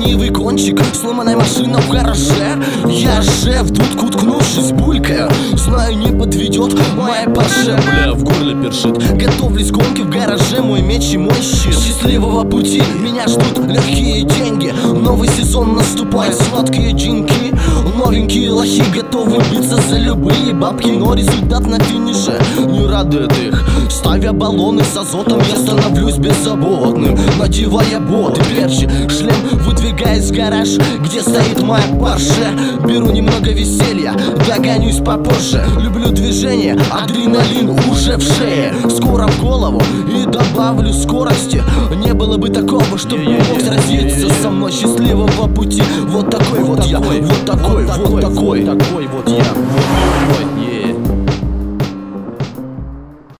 ленивый кончик, сломанная машина в гараже. Я же в дудку уткнувшись булькаю, знаю, не подведет моя Порше. Бля, в горле першит. Готовлюсь к гонке в гараже, мой меч и мой щит. Счастливого пути, меня ждут легкие деньги. Новый сезон наступает, сладкие джинки. Новенькие лохи готовы биться за любые бабки, но результат на финише не радует их. Ставя баллоны с азотом, я становлюсь беззаботным. Надевая боты, перчи, шлем, выдвигаясь в гараж, где стоит моя Порше. Беру немного веселья, догонюсь попозже. Люблю движение, адреналин уже в шее. Скоро в голову и добавлю скорости. Не было бы такого, чтобы мог сразиться со мной. Счастливого пути, вот такой вот я, вот такой вот я.